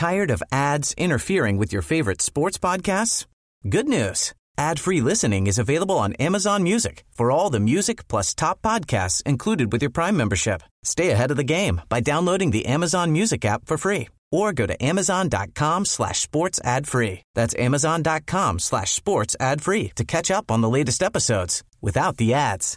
Tired of ads interfering with your favorite sports podcasts? Good news. Ad-free listening is available on Amazon Music for all the music plus top podcasts included with your Prime membership. Stay ahead of the game by downloading the Amazon Music app for free or go to amazon.com/sports ad free. That's amazon.com/sports ad free to catch up on the latest episodes without the ads.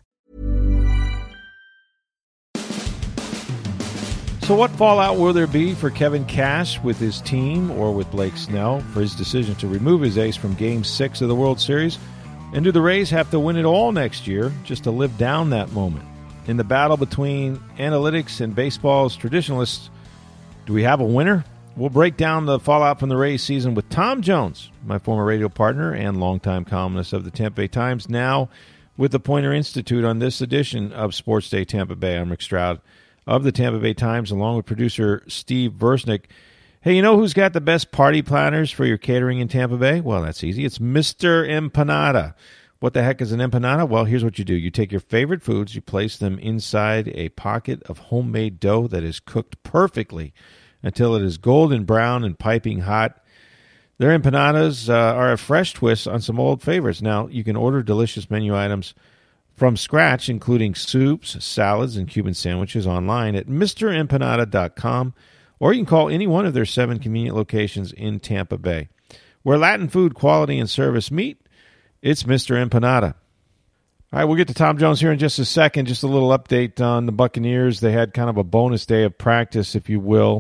So what fallout will there be for Kevin Cash with his team or with Blake Snell for his decision to remove his ace from Game 6 of the World Series? And do the Rays have to win it all next year just to live down that moment? In the battle between analytics and baseball's traditionalists, do we have a winner? We'll break down the fallout from the Rays season with Tom Jones, my former radio partner and longtime columnist of the Tampa Bay Times, now with the Poynter Institute on this edition of Sports Day Tampa Bay. I'm Rick Stroud of the Tampa Bay Times, along with producer Steve Versnick. Hey, you know who's got the best party planners for your catering in Tampa Bay? Well, that's easy. It's Mr. Empanada. What the heck is an empanada? Well, here's what you do. You take your favorite foods, you place them inside a pocket of homemade dough that is cooked perfectly until it is golden brown and piping hot. Their empanadas are a fresh twist on some old favorites. Now, you can order delicious menu items from scratch, including soups, salads, and Cuban sandwiches online at MrEmpanada.com, or you can call any one of their 7 convenient locations in Tampa Bay. Where Latin food quality and service meet, it's Mr. Empanada. All right, we'll get to Tom Jones here in just a second. Just a little update on the Buccaneers. They had kind of a bonus day of practice, if you will,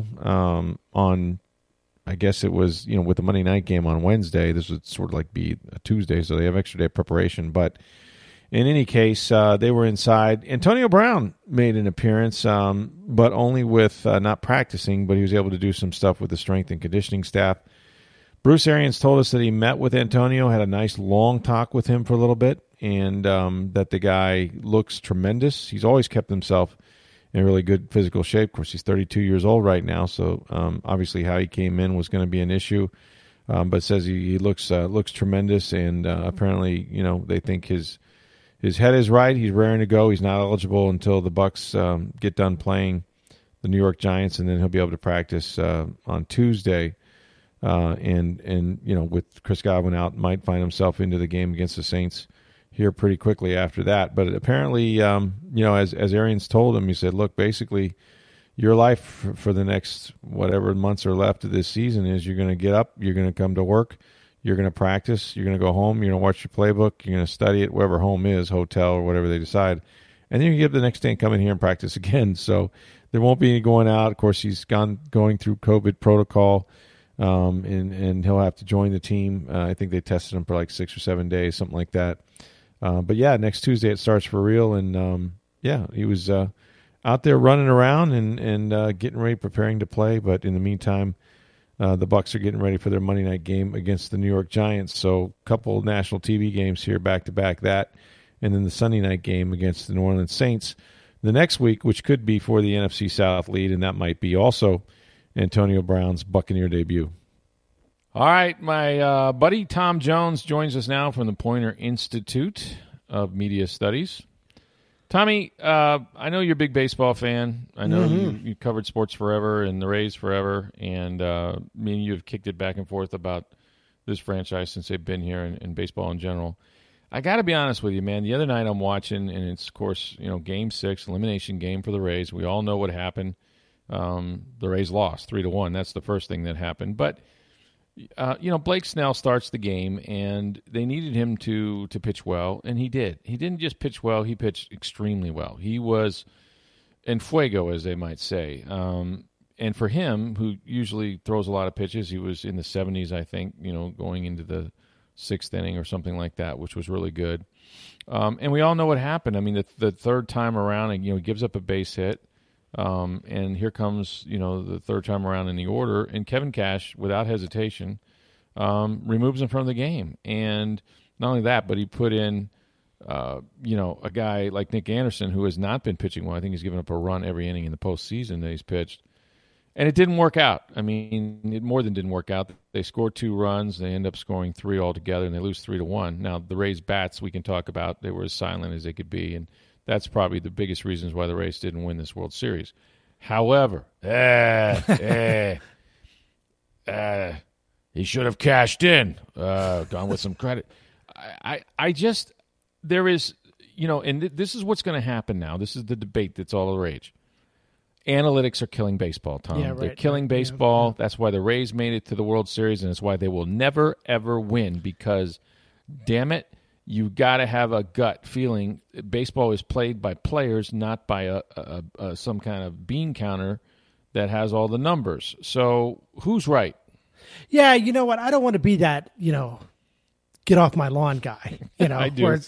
on, I guess it was, with the Monday night game on Wednesday. This would sort of like be a Tuesday, so they have extra day of preparation, but in any case, they were inside. Antonio Brown made an appearance, but only with not practicing, but he was able to do some stuff with the strength and conditioning staff. Bruce Arians told us that he met with Antonio, had a nice long talk with him for a little bit, and that the guy looks tremendous. He's always kept himself in really good physical shape. Of course, he's 32 years old right now, so obviously how he came in was going to be an issue. But says he looks tremendous, and apparently, they think his head is right. He's raring to go. He's not eligible until the Bucs get done playing the New York Giants, and then he'll be able to practice on Tuesday. And with Chris Godwin out, might find himself into the game against the Saints here pretty quickly after that. But apparently, as Arians told him, he said, look, basically, your life for the next whatever months are left of this season is you're going to get up, you're going to come to work, you're going to practice, you're going to go home, you're going to watch your playbook, you're going to study it, wherever home is, hotel or whatever they decide. And then you get up the next day and come in here and practice again. So there won't be any going out. Of course, he's going through COVID protocol, and he'll have to join the team. I think they tested him for like 6 or 7 days, something like that. But, yeah, next Tuesday it starts for real. And, he was out there running around and getting ready, preparing to play. But in the meantime, the Bucs are getting ready for their Monday night game against the New York Giants. So a couple national TV games here back-to-back, that, and then the Sunday night game against the New Orleans Saints the next week, which could be for the NFC South lead, and that might be also Antonio Brown's Buccaneer debut. All right, my buddy Tom Jones joins us now from the Poynter Institute of Media Studies. Tommy, I know you're a big baseball fan. I know you covered sports forever and the Rays forever, and me and you have kicked it back and forth about this franchise since they've been here and baseball in general. I got to be honest with you, man. The other night I'm watching, and it's, of course, Game 6, elimination game for the Rays. We all know what happened. The Rays lost 3-1. That's the first thing that happened. But Blake Snell starts the game, and they needed him to pitch well, and he did. He didn't just pitch well; he pitched extremely well. He was en fuego, as they might say. And for him, who usually throws a lot of pitches, he was in the 70s, I think, going into the 6th inning or something like that, which was really good. And we all know what happened. I mean, the third time around, he gives up a base hit. And here comes, the third time around in the order, and Kevin Cash, without hesitation, removes him from the game. And not only that, but he put in, a guy like Nick Anderson, who has not been pitching well. I think he's given up a run every inning in the postseason that he's pitched. And it didn't work out. I mean, it more than didn't work out. They scored 2 runs. They end up scoring 3 altogether, and they lose 3-1. Now, the Rays' bats we can talk about. They were as silent as they could be, and that's probably the biggest reasons why the Rays didn't win this World Series. However, he should have cashed in, gone with some credit. I just, there is, and this is what's going to happen now. This is the debate that's all the rage. Analytics are killing baseball, Tom. Yeah, right, They're killing baseball. Yeah. That's why the Rays made it to the World Series, and it's why they will never, ever win because, damn it, you got to have a gut feeling. Baseball is played by players, not by some kind of bean counter that has all the numbers. So who's right? Yeah, you know what? I don't want to be that, get off my lawn guy. I do.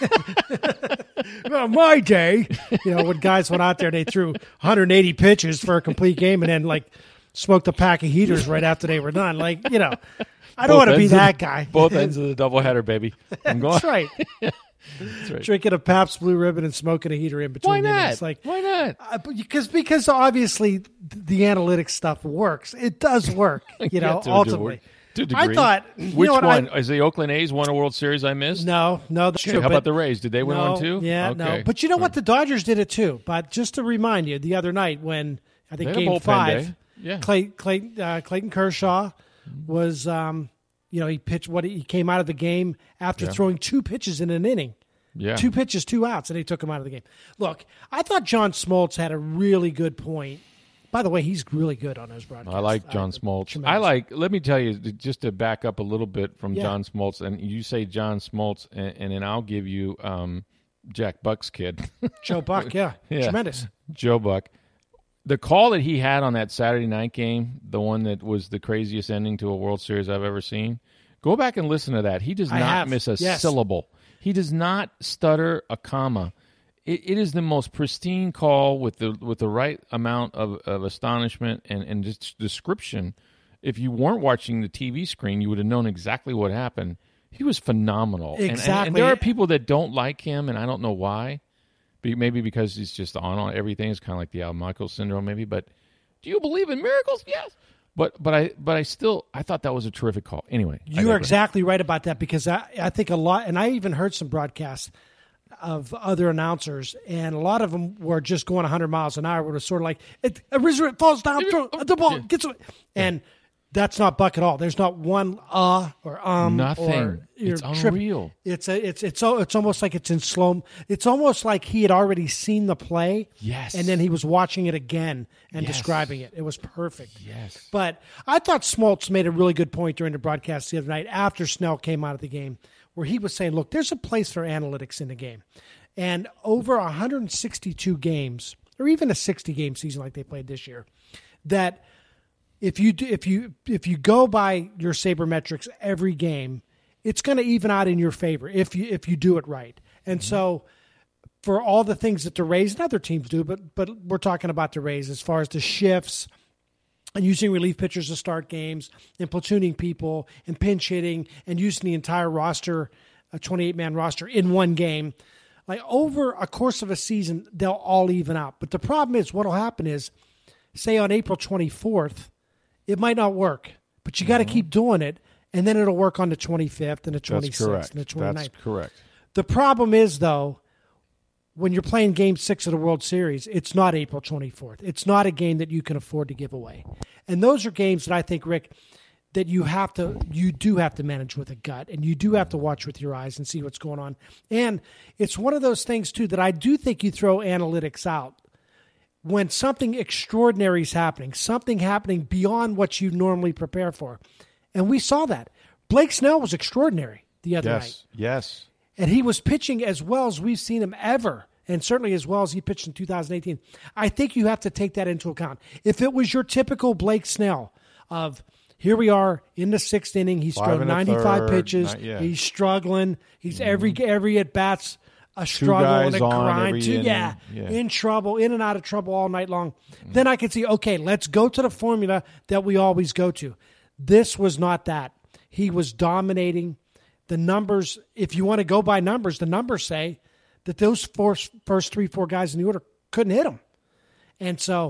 Well, my day, when guys went out there, they threw 180 pitches for a complete game and then smoked a pack of heaters right after they were done. I don't want to be that guy. Both ends of the doubleheader, baby. I'm going. That's right. That's right. Drinking a Pabst Blue Ribbon and smoking a heater in between. Why not? Why not? Because obviously the analytics stuff works. It does work, ultimately. I thought, which one? Is the Oakland A's won a World Series I missed? No. How about the Rays? Did they win one too? Yeah, okay. No. But you know what? The Dodgers did it too. But just to remind you, the other night when I think Game 5, Clayton Kershaw was, he pitched he came out of the game after throwing 2 pitches in an inning. Yeah. 2 pitches, 2 outs, and they took him out of the game. Look, I thought John Smoltz had a really good point. By the way, he's really good on those broadcasts. I like John Smoltz. Tremendous. Let me tell you, just to back up a little bit from John Smoltz, and you say John Smoltz, and then I'll give you Jack Buck's kid. Joe Buck, yeah. Tremendous. Joe Buck. The call that he had on that Saturday night game, the one that was the craziest ending to a World Series I've ever seen, go back and listen to that. He does not miss a syllable. He does not stutter a comma. It is the most pristine call with the right amount of astonishment and just description. If you weren't watching the TV screen, you would have known exactly what happened. He was phenomenal. Exactly. And there are people that don't like him, and I don't know why. Maybe because he's just on everything. It's kind of like the Al Michaels syndrome, maybe. But do you believe in miracles? Yes. But I thought that was a terrific call. Anyway, you are exactly right about that because I think a lot, and I even heard some broadcasts of other announcers, and a lot of them were just going 100 miles an hour. Where it was sort of like it falls down, throw the ball, gets away, and that's not Buck at all. There's not one or nothing. Or it's unreal. It's almost like it's in slow. It's almost like he had already seen the play, and then he was watching it again and describing it. It was perfect. Yes, but I thought Smoltz made a really good point during the broadcast the other night after Snell came out of the game, where he was saying, look, there's a place for analytics in the game. And over 162 games, or even a 60-game season like they played this year, that if you go by your sabermetrics every game, it's going to even out in your favor if you do it right. And so for all the things that the Rays and other teams do, but we're talking about the Rays as far as the shifts, and using relief pitchers to start games, and platooning people, and pinch hitting, and using the entire roster, a 28-man roster, in one game. Like over a course of a season, they'll all even out. But the problem is, what will happen is, say on April 24th, it might not work, but you got to keep doing it, and then it'll work on the 25th and the 26th and the 29th. That's correct. The problem is, though, when you're playing Game 6 of the World Series, it's not April 24th. It's not a game that you can afford to give away. And those are games that I think, Rick, that you do have to manage with a gut, and you do have to watch with your eyes and see what's going on. And it's one of those things, too, that I do think you throw analytics out. When something extraordinary is happening, something happening beyond what you normally prepare for. And we saw that. Blake Snell was extraordinary the other night. Yes. And he was pitching as well as we've seen him ever, and certainly as well as he pitched in 2018. I think you have to take that into account. If it was your typical Blake Snell of, here we are in the 6th inning, he's thrown 95 pitches, he's struggling, he's every at-bat's a struggle and a grind, in trouble, in and out of trouble all night long, then I could see, okay, let's go to the formula that we always go to. This was not that. He was dominating. The numbers, if you want to go by numbers, the numbers say that those first 3-4 guys in the order couldn't hit him. And so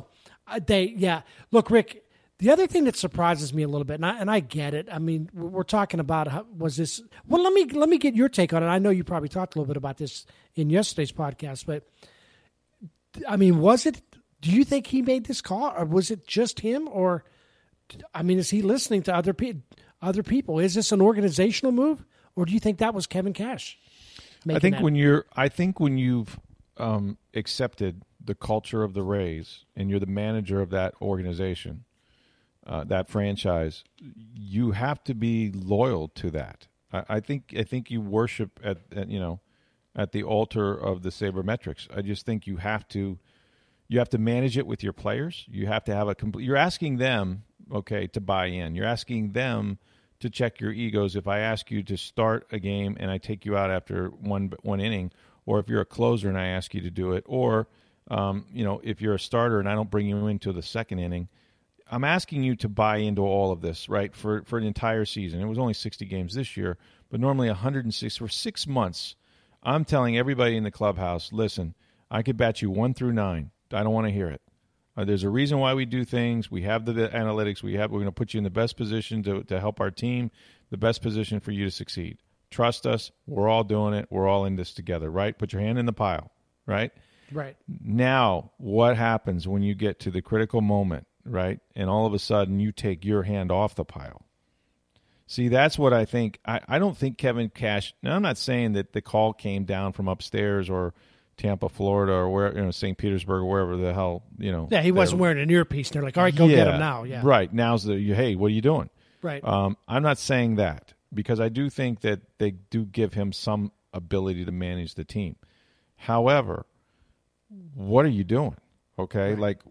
look, Rick, the other thing that surprises me a little bit, and I get it. I mean, we're talking about well, let me get your take on it. I know you probably talked a little bit about this in yesterday's podcast, but I mean, do you think he made this call, or was it just him, or I mean, is he listening to other people? Is this an organizational move, or do you think that was Kevin Cash? I think when you've accepted the culture of the Rays and you're the manager of that organization, that franchise, you have to be loyal to that. I think you worship at the altar of the sabermetrics. I just think you have to manage it with your players. You have to have you're asking them, okay, to buy in. You're asking them to check your egos. If I ask you to start a game and I take you out after one inning, or if you're a closer and I ask you to do it, or if you're a starter and I don't bring you into the second inning, I'm asking you to buy into all of this, right, for an entire season. It was only 60 games this year, but normally 106 for 6 months. I'm telling everybody in the clubhouse, listen, I could bat you 1 through 9. I don't want to hear it. There's a reason why we do things. We have the analytics. We're going to put you in the best position to help our team, the best position for you to succeed. Trust us. We're all doing it. We're all in this together, right? Put your hand in the pile, right? Right. Now, what happens when you get to the critical moment, right? And all of a sudden you take your hand off the pile. See, that's what I think. I don't think Kevin Cash, now I'm not saying that the call came down from upstairs or Tampa, Florida, or where, St. Petersburg, or wherever the hell, Yeah, he wasn't wearing an earpiece. They're like, all right, go get him now. Yeah. Right. Now's hey, what are you doing? Right. I'm not saying that, because I do think that they do give him some ability to manage the team. However, what are you doing? Okay, right. Like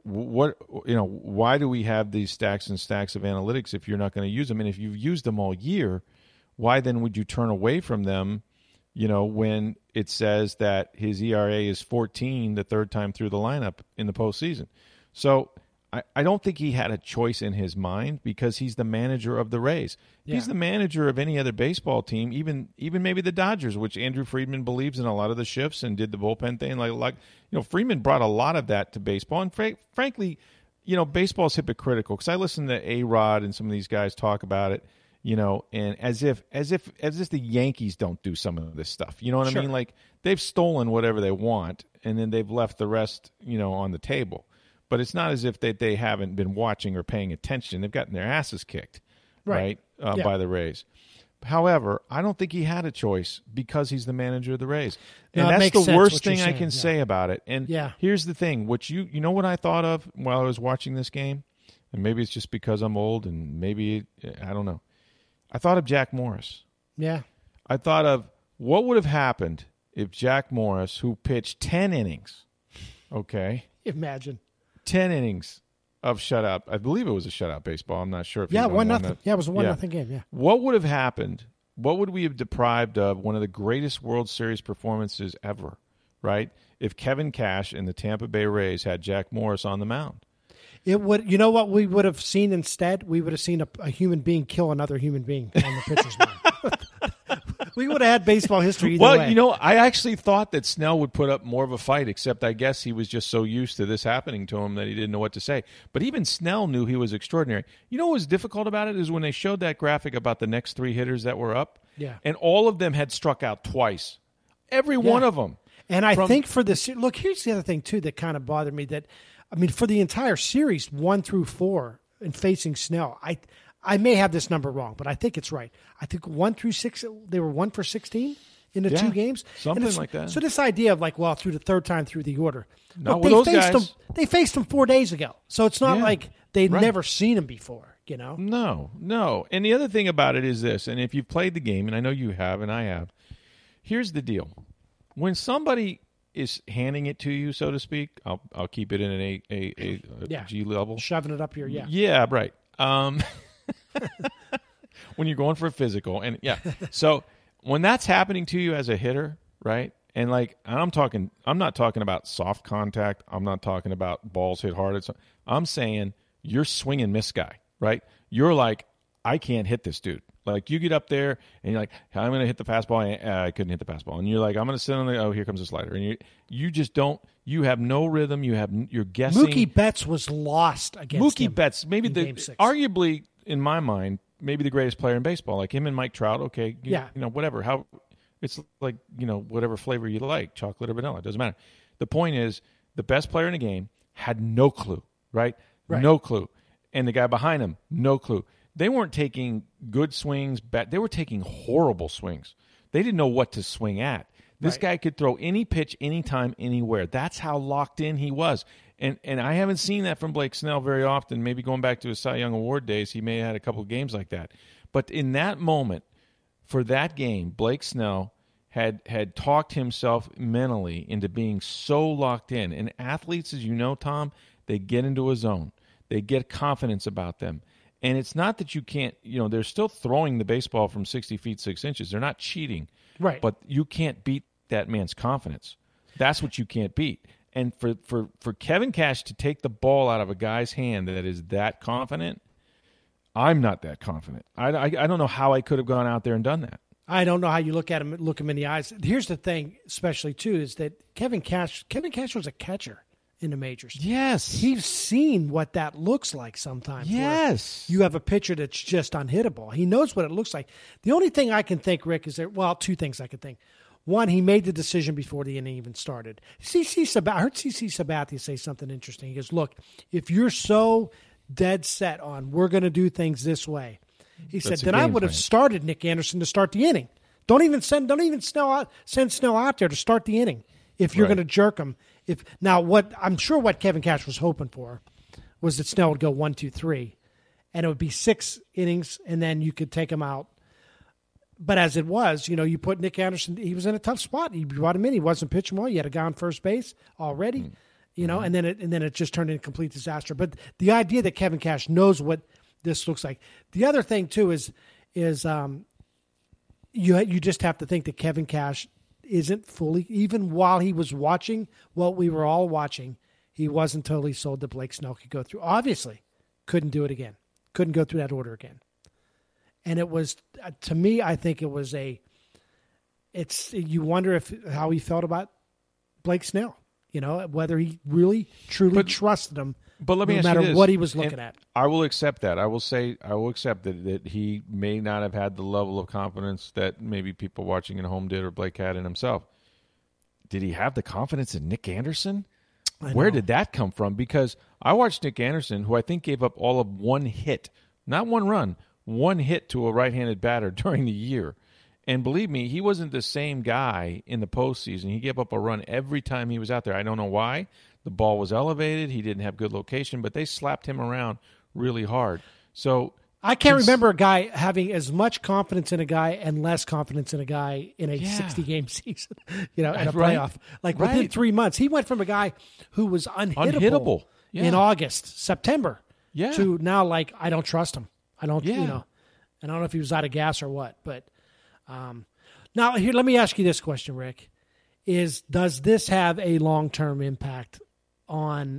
why do we have these stacks and stacks of analytics if you're not going to use them? And if you've used them all year, why then would you turn away from them, when it says that his ERA is 14 the third time through the lineup in the postseason? So I don't think he had a choice in his mind, because he's the manager of the Rays. Yeah. He's the manager of any other baseball team, even maybe the Dodgers, which Andrew Friedman believes in a lot of the shifts and did the bullpen thing. Like Friedman brought a lot of that to baseball. And frankly, baseball is hypocritical, because I listen to A-Rod and some of these guys talk about it, and as if the Yankees don't do some of this stuff. You know what I mean? Like, they've stolen whatever they want, and then they've left the rest, on the table. But it's not as if they haven't been watching or paying attention. They've gotten their asses kicked, right? By the Rays. However, I don't think he had a choice, because he's the manager of the Rays. And that's the worst thing I can say about it. And here's the thing. What you know what I thought of while I was watching this game? And maybe it's just because I'm old, and maybe, I don't know. I thought of Jack Morris. Yeah. I thought of what would have happened if Jack Morris, who pitched 10 innings, okay? Imagine. 10 innings of shutout. I believe it was a shutout baseball. I'm not sure if 1-0. Yeah, it was a 1-0 game. Yeah. What would have happened? What would we have deprived of one of the greatest World Series performances ever, right? If Kevin Cash and the Tampa Bay Rays had Jack Morris on the mound. It would. You know what we would have seen instead? We would have seen a human being kill another human being on the pitcher's mound. We would have had baseball history either way. Well, I actually thought that Snell would put up more of a fight, except I guess he was just so used to this happening to him that he didn't know what to say. But even Snell knew he was extraordinary. You know what was difficult about it is when they showed that graphic about the next 3 hitters that were up, and all of them had struck out twice. Every one of them. And I think for this, look, here's the other thing, too, that kind of bothered me. For the entire series, 1 through 4, and facing Snell, I may have this number wrong, but I think it's right. I think 1 through 6, they were 1 for 16 in the 2 games. Something like that. So this idea of through the third time through the order. Not with those guys. They faced them 4 days ago. So it's not like they'd never seen them before, No. And the other thing about it is this, and if you've played the game, and I know you have and I have, here's the deal. When somebody is handing it to you, so to speak, I'll keep it in an G level. Shoving it up here, Yeah, right. When you're going for a physical, and so when that's happening to you as a hitter, right? And I'm not talking about soft contact. I'm not talking about balls hit hard. I'm saying you're swing and miss guy, right? You're like, I can't hit this dude. Like, you get up there and you're like, I'm going to hit the fastball. I couldn't hit the fastball. And you're like, I'm going to sit on here comes the slider. And you just don't, you have no rhythm. You're guessing. Mookie Betts was lost against him. Mookie Betts, maybe arguably, in my mind, maybe the greatest player in baseball. Like him and Mike Trout, okay. Whatever. It's like, whatever flavor you like, chocolate or vanilla. It doesn't matter. The point is, the best player in the game had no clue, right? No clue. And the guy behind him, no clue. They weren't taking good swings back. They were taking horrible swings. They didn't know what to swing at. This guy could throw any pitch, anytime, anywhere. That's how locked in he was. And I haven't seen that from Blake Snell very often. Maybe going back to his Cy Young Award days, he may have had a couple of games like that. But in that moment, for that game, Blake Snell had talked himself mentally into being so locked in. And athletes, as you know, Tom, they get into a zone. They get confidence about them. And it's not that you can't, they're still throwing the baseball from 60 feet, 6 inches. They're not cheating. Right. But you can't beat that man's confidence. That's what you can't beat. And for Kevin Cash to take the ball out of a guy's hand that is that confident, I'm not that confident. I don't know how I could have gone out there and done that. I don't know how you look him in the eyes. Here's the thing, especially too, is that Kevin Cash was a catcher in the majors. Yes. He's seen what that looks like sometimes. Yes. You have a pitcher that's just unhittable. He knows what it looks like. The only thing I can think, Rick, is two things I can think. One, he made the decision before the inning even started. I heard CC Sabathia say something interesting. He goes, look, if you're so dead set on we're going to do things this way, he said, then I would have started Nick Anderson to start the inning. Don't even send Snell out there to start the inning if you're going to jerk him. I'm sure what Kevin Cash was hoping for was that Snell would go 1, 2, 3, and it would be 6 innings, and then you could take him out. But as it was, you put Nick Anderson, he was in a tough spot. You brought him in, he wasn't pitching well. You had a guy on first base already, and then it just turned into a complete disaster. But the idea that Kevin Cash knows what this looks like. The other thing too is you just have to think that Kevin Cash isn't fully, even while he was watching what we were all watching, he wasn't totally sold that Blake Snell could go through. Obviously, couldn't do it again. Couldn't go through that order again. And it was, to me, I think it was you wonder how he felt about Blake Snell, whether he really, truly trusted him. But let me no ask matter you this, what he was looking at. I will accept that. I will accept that he may not have had the level of confidence that maybe people watching at home did or Blake had in himself. Did he have the confidence in Nick Anderson? Where did that come from? Because I watched Nick Anderson, who I think gave up all of one hit, not one run, one hit to a right-handed batter during the year. And believe me, he wasn't the same guy in the postseason. He gave up a run every time he was out there. I don't know why. The ball was elevated. He didn't have good location, but they slapped him around really hard. So I can't remember a guy having as much confidence in a guy and less confidence in a guy in a 60-game season, in a playoff. Like within 3 months, he went from a guy who was unhittable. In August, September, to now like, I don't trust him. I don't, and I don't know if he was out of gas or what, but now here, let me ask you this question, Rick, does this have a long-term impact on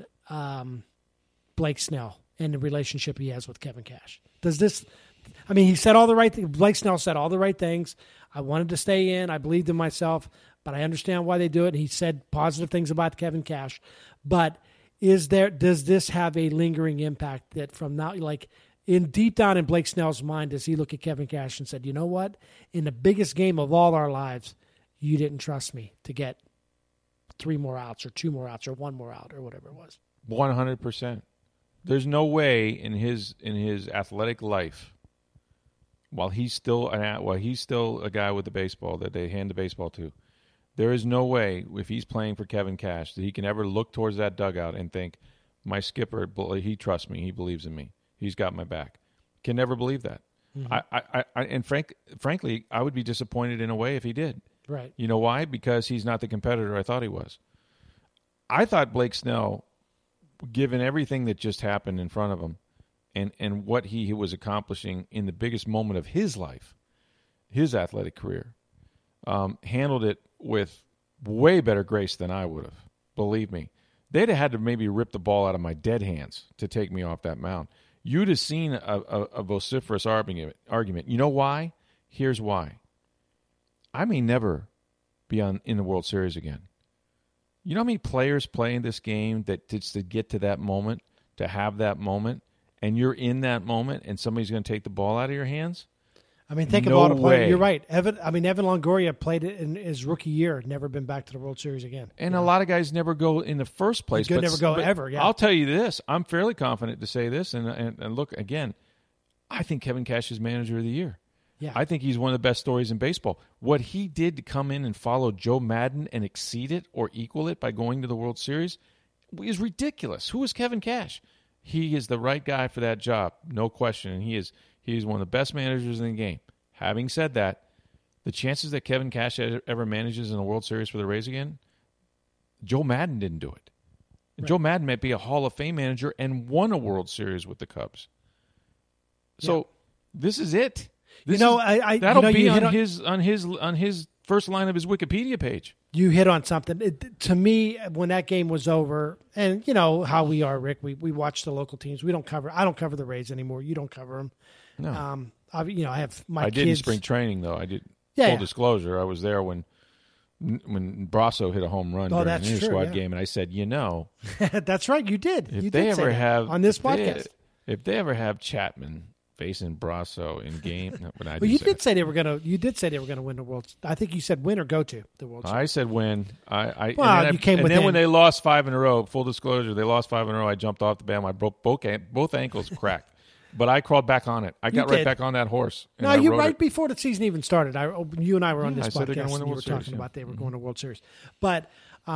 Blake Snell and the relationship he has with Kevin Cash? Does this, he said all the right things. Blake Snell said all the right things. I wanted to stay in. I believed in myself, but I understand why they do it. He said positive things about Kevin Cash, but does this have a lingering impact that from now, like, deep down in Blake Snell's mind, does he look at Kevin Cash and said, you know what? In the biggest game of all our lives, you didn't trust me to get 3 more outs or 2 more outs or 1 more out or whatever it was. 100%. There's no way in his athletic life, while he's still a guy with the baseball that they hand the baseball to, there is no way if he's playing for Kevin Cash that he can ever look towards that dugout and think, my skipper, he trusts me, he believes in me. He's got my back. Can never believe that. Mm-hmm. Frankly, I would be disappointed in a way if he did. Right. You know why? Because he's not the competitor I thought he was. I thought Blake Snell, given everything that just happened in front of him and what he was accomplishing in the biggest moment of his life, his athletic career, handled it with way better grace than I would have. Believe me. They'd have had to maybe rip the ball out of my dead hands to take me off that mound. You'd have seen a vociferous argument. You know why? Here's why. I may never be in the World Series again. You know how many players play in this game that just to get to that moment, to have that moment, and you're in that moment, and somebody's going to take the ball out of your hands? I mean, think of all the players. You're right. Evan Longoria played it in his rookie year, never been back to the World Series again. And a lot of guys never go in the first place. Never go ever, yeah. I'll tell you this. I'm fairly confident to say this. And look, again, I think Kevin Cash is manager of the year. Yeah. I think he's one of the best stories in baseball. What he did to come in and follow Joe Madden and exceed it or equal it by going to the World Series is ridiculous. Who is Kevin Cash? He is the right guy for that job, no question. And he is one of the best managers in the game. Having said that, the chances that Kevin Cash ever manages in the World Series for the Rays again, Joe Madden didn't do it. Right. Joe Madden might be a Hall of Fame manager and won a World Series with the Cubs. So this is it. That'll be on his first line of his Wikipedia page. You hit on something. To me, when that game was over, and you know how we are, Rick. We watch the local teams. I don't cover the Rays anymore. You don't cover them. No. I have my kids. I did in spring training though. I did. Yeah, full disclosure, I was there when Brasso hit a home run during an inter-squad game, and I said, that's right. You did. If they ever have on this podcast, if they ever have Chapman facing Brasso in game, you did say they were going to win the World. I think you said win or go to the World Series. I said win. Then when they lost 5 in a row, full disclosure, they lost 5 in a row. I jumped off the band. I broke both ankles cracked. But I crawled back on it. I got right back on that horse. No, you right before the season even started. You and I were on this podcast, and you were talking about they were going to World Series. But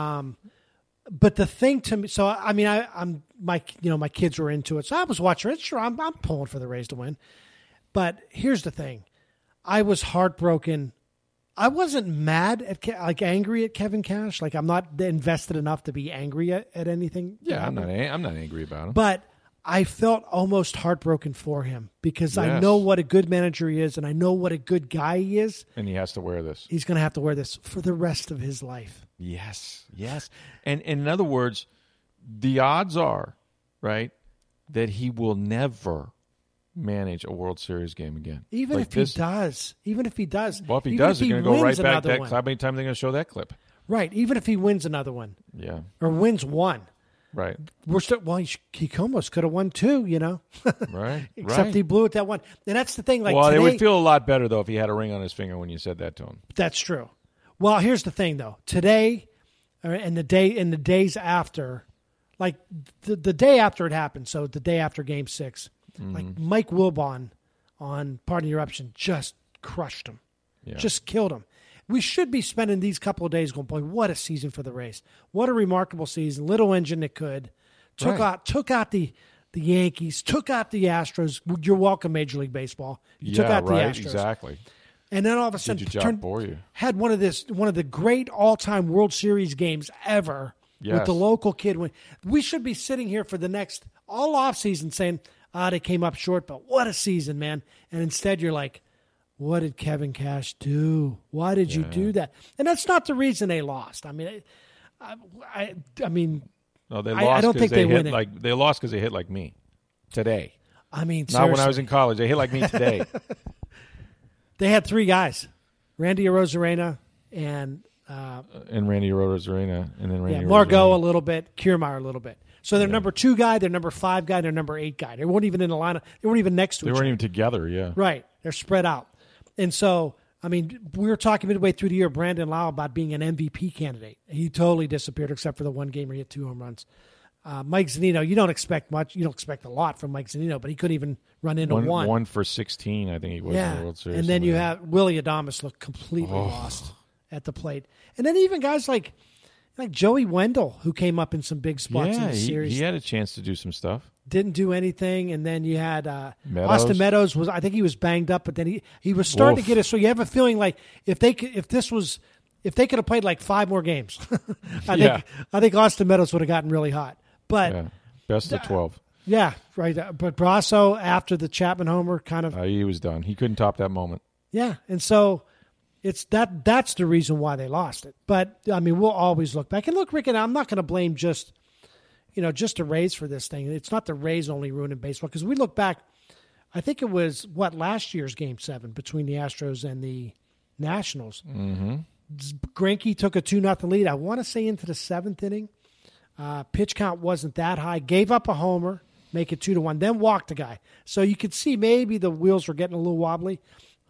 the thing to me, so I mean, my kids were into it, so I was watching it. Sure, I'm pulling for the Rays to win. But here's the thing, I was heartbroken. I wasn't mad angry at Kevin Cash. Like I'm not invested enough to be angry at anything. Yeah, I'm not angry about him. But I felt almost heartbroken for him because I know what a good manager he is and I know what a good guy he is. And he has to wear this. He's going to have to wear this for the rest of his life. Yes. And in other words, the odds are, right, that he will never manage a World Series game again. Even if he does. Well, if he does, they're going to go right back. How many times are they going to show that clip? Right. Even if he wins another one. Yeah. Or wins one. Right. He almost could have won 2, Right. Except he blew it that one. And that's the thing. Today, it would feel a lot better, though, if he had a ring on his finger when you said that to him. That's true. Well, here's the thing, though. Today, and the days after, like the day after it happened, so the day after Game 6, like Mike Wilbon on Pardon the Eruption just crushed him. Yeah. Just killed him. We should be spending these couple of days going, boy, what a season for the Rays. What a remarkable season. Little engine that could. Took out the Yankees, took out the Astros. You're welcome, Major League Baseball. You took out the Astros. Exactly. And then all of a sudden had one of the great all-time World Series games ever with the local kid. We should be sitting here for the next all offseason saying, they came up short, but what a season, man. And instead you're like, what did Kevin Cash do? Why did you do that? And that's not the reason they lost. I mean, I mean, no, they lost. I don't think they hit they lost because they hit like me today. I mean, not when I was in college. They hit like me today. They had 3 guys, Randy Arozarena and Randy Arozarena, and then Randy Margot a little bit, Kiermaier a little bit. So their number 2 guy, their number 5 guy, their number 8 guy. They weren't even in the lineup. They weren't even next to each other. They weren't even together. Yeah, right. They're spread out. And so, I mean, we were talking midway through the year, Brandon Lau, about being an MVP candidate. He totally disappeared except for the one game where he hit 2 home runs. Mike Zunino, you don't expect much. You don't expect a lot from Mike Zunino, but he couldn't even run into one. 1 for 16, I think he was in the World Series. And then you have Willie Adames look completely lost at the plate. And then even guys like Joey Wendell, who came up in some big spots in the series. He had a chance to do some stuff. Didn't do anything, and then you had Austin Meadows. I think he was banged up, but then he was starting to get it. So you have a feeling like if they could have played like 5 more games, I think Austin Meadows would have gotten really hot. But best of 12. Yeah, right. But Brasso, after the Chapman homer, kind of he was done. He couldn't top that moment. Yeah, and so it's that's the reason why they lost it. But I mean, we'll always look back and look, Rick, and I'm not going to blame just the Rays for this thing. It's not the Rays only ruining baseball, because we look back, I think it was last year's Game 7 between the Astros and the Nationals. Mm-hmm. Greinke took a 2-0 lead. I want to say into the 7th inning. Pitch count wasn't that high. Gave up a homer, make it 2-1, then walked a guy. So you could see maybe the wheels were getting a little wobbly.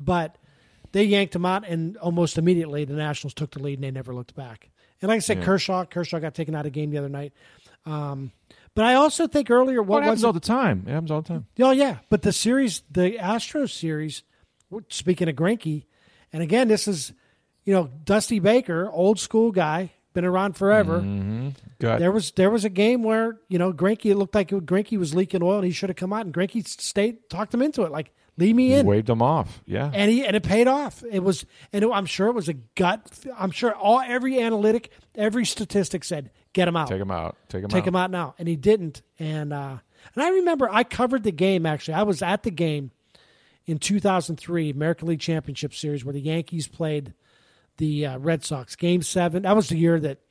But they yanked him out, and almost immediately the Nationals took the lead, and they never looked back. And like I said, Kershaw got taken out of the game the other night. But I also think earlier, what happens all the time? It happens all the time. Oh, yeah. But the Astros series, speaking of Greinke, and again, this is, Dusty Baker, old school guy, been around forever. Mm-hmm. There was a game where, Greinke, it looked like Greinke was leaking oil, and he should have come out, and Greinke talked him into it, like, leave me in. Waved him off, yeah. And it paid off. I'm sure it was a gut. I'm sure every analytic, every statistic said, get him out. Take him out. Take him out now. And he didn't. And I remember I covered the game, actually. I was at the game in 2003, American League Championship Series, where the Yankees played the Red Sox. Game 7. That was the year that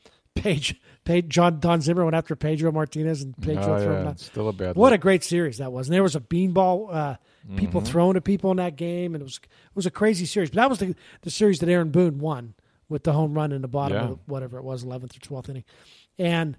Don Zimmer went after Pedro Martinez, and Pedro threw him out. Still a bad What a great series that was. And there was a beanball, people throwing at people in that game, and it was a crazy series. But that was the series that Aaron Boone won with the home run in the bottom of whatever it was, 11th or 12th inning. And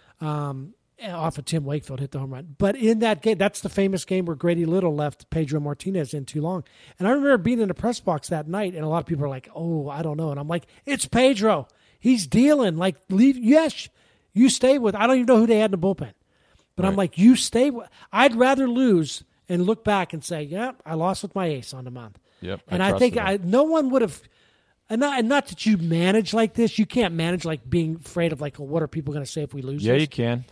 off of Tim Wakefield hit the home run. But in that game, that's the famous game where Grady Little left Pedro Martinez in too long. And I remember being in the press box that night, and a lot of people are like, oh, I don't know. And I'm like, it's Pedro. He's dealing. Like, leave. Yes, you stay with. I don't even know who they had in the bullpen. But I'm like, you stay with. I'd rather lose and look back and say, yeah, I lost with my ace on the mound. Yep. And I think no one would have. And not that you manage like this. You can't manage like being afraid of like, well, what are people going to say if we lose? Yeah, this? You can.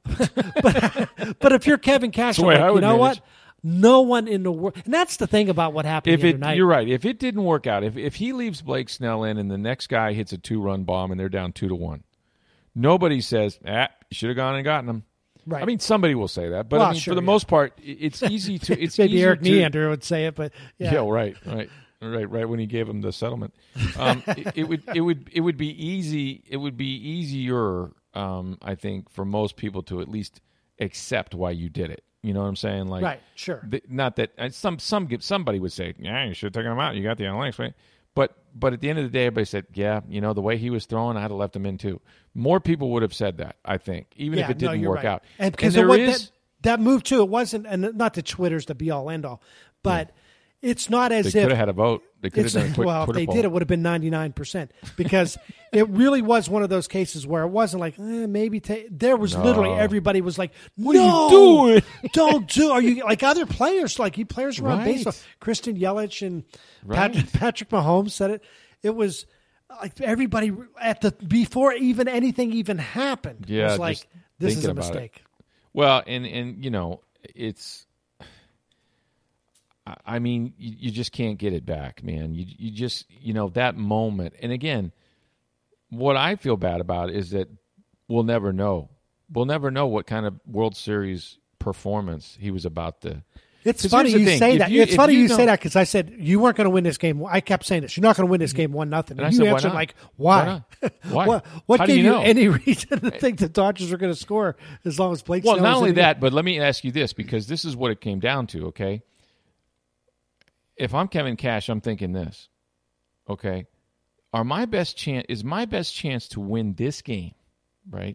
but if you're Kevin Cash, like, you know what? No one in the world. And that's the thing about what happened the other night. You're right. If it didn't work out, if he leaves Blake Snell in and the next guy hits a 2-run bomb and they're down 2-1, nobody says, you should have gone and gotten him. Right. I mean, somebody will say that, but for the most part, it's easy to. It's maybe Eric Neander would say it, but yeah, right when he gave him the settlement, it would be easy. It would be easier, I think, for most people to at least accept why you did it. You know what I'm saying? Like, right, sure. Not that somebody would say, yeah, you should have taken him out. You got the analytics right. But at the end of the day, everybody said, yeah, the way he was throwing, I'd have left him in too. More people would have said that, I think, even if it didn't work out. And because that move too, it wasn't, and not that Twitter's the be all end all, but it's not as if they could have had a vote. They could have done a quick well, Twitter if they poll. did, it would have been 99% because it really was one of those cases where it wasn't like maybe there was literally everybody was like, "What are you doing? Don't do." Are you like other players? Like players around baseball, Kristen Yelich and Patrick Mahomes said it. It was like everybody before even anything even happened. Yeah, was like, this is a mistake. Well, and it's. I mean, you just can't get it back, man. You just, that moment. And again, what I feel bad about is that we'll never know. We'll never know what kind of World Series performance he was about to. It's funny you say that. It's funny you say that because I said you weren't going to win this game. I kept saying this. You're not going to win this game 1-0. And I said, answered like, why? Why? What gave you any reason to think the Dodgers were going to score as long as Blake Snell was in the game? Well, not only that, but let me ask you this because this is what it came down to, okay? If I'm Kevin Cash, I'm thinking this, okay? Is my best chance to win this game, right?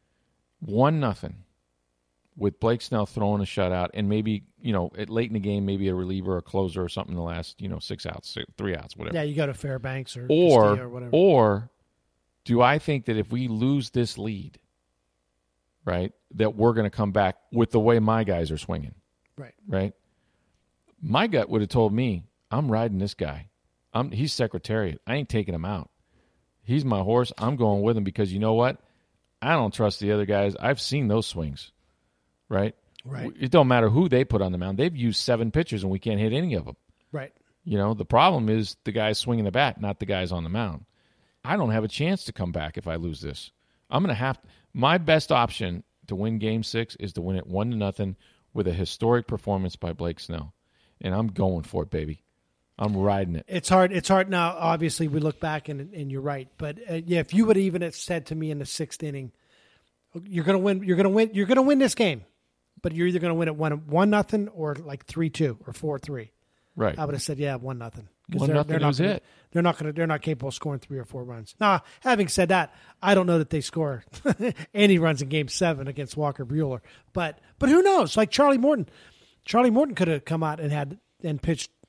1-0 with Blake Snell throwing a shutout and maybe, late in the game, maybe a reliever, a closer or something in the last, 6 outs, 3 outs, whatever. Yeah, you go to Fairbanks or Castillo or whatever. Or do I think that if we lose this lead, right, that we're going to come back with the way my guys are swinging? Right? My gut would have told me, I'm riding this guy. He's Secretariat. I ain't taking him out. He's my horse. I'm going with him because you know what? I don't trust the other guys. I've seen those swings, right? It don't matter who they put on the mound. They've used 7 pitchers, and we can't hit any of them. Right. The problem is the guys swinging the bat, not the guys on the mound. I don't have a chance to come back if I lose this. I'm going to have to. My best option to win Game 6 is to win it 1-0 with a historic performance by Blake Snell. And I'm going for it, baby. I'm riding it. It's hard. It's hard now. Obviously, we look back and you're right. But if you would even have said to me in the 6th inning, you're going to win. You're going to win this game, but you're either going to win it 1-0 or like 3-2 or 4-3. Right. I would have said 1-0 because that was it. They're not capable of scoring 3 or 4 runs. Now, having said that, I don't know that they score any runs in Game 7 against Walker Buehler. But who knows? Like Charlie Morton could have come out and pitched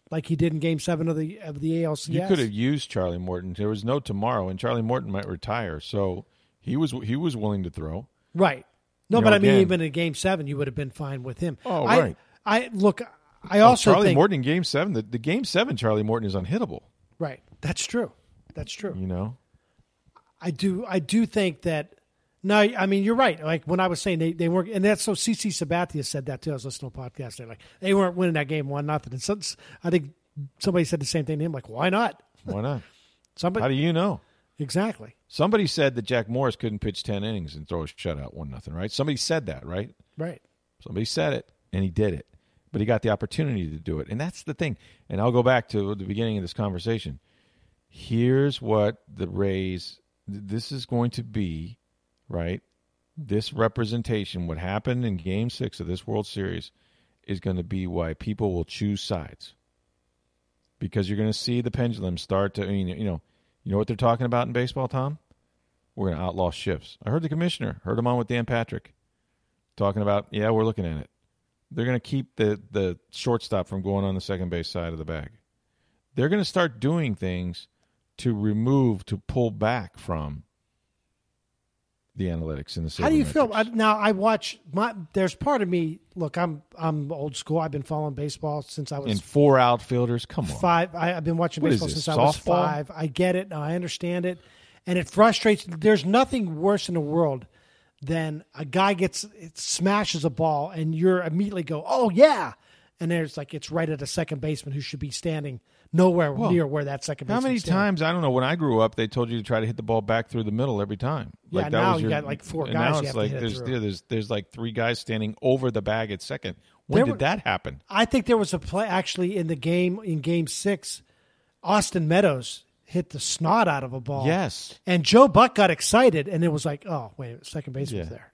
like he did in Game 7 of the ALCS. You could have used Charlie Morton. There was no tomorrow, and Charlie Morton might retire, so he was willing to throw. Right. No, but I mean, even in Game 7, you would have been fine with him. Oh, right. I also Charlie think Morton in Game 7. The Game 7 Charlie Morton is unhittable. Right. That's true. You know, I do think that. No, I mean, you're right. Like when I was saying they weren't, and that's so CC Sabathia said that too. I was listening to a podcast. They're like, they weren't winning that game 1-0. And so, I think somebody said the same thing to him. Like, why not? Why not? Somebody. How do you know? Exactly. Somebody said that Jack Morris couldn't pitch 10 innings and throw a shutout 1-0. Right? Somebody said that. Right. Right. Somebody said it, and he did it. But he got the opportunity to do it, and that's the thing. And I'll go back to the beginning of this conversation. Here's what the Rays. This is going to be, right? This representation, what happened in Game 6 of this World Series, is going to be why people will choose sides. Because you're going to see the pendulum start to, you know what they're talking about in baseball, Tom? We're going to outlaw shifts. I heard the commissioner, heard him on with Dan Patrick, talking about, yeah, we're looking at it. They're going to keep the shortstop from going on the second base side of the bag. They're going to start doing things to pull back from the analytics and the sabermetrics. How do you feel? Now, I watch there's part of me, look, I'm old school. I've been following baseball since I was. And 4 outfielders, come on. 5. I've been watching baseball since I was softball? 5. I get it. I understand it. And it frustrates. There's nothing worse in the world than a guy smashes a ball and you're immediately go, oh, yeah. And there's it's right at a second baseman who should be standing nowhere near where that second baseman is. How many times, I don't know, when I grew up, they told you to try to hit the ball back through the middle every time. Yeah, now you got 4 guys now you have to hit it through. There's 3 guys standing over the bag at second. When did that happen? I think there was a play actually in Game 6. Austin Meadows hit the snot out of a ball. Yes. And Joe Buck got excited, and it was like, oh, wait, second baseman's there.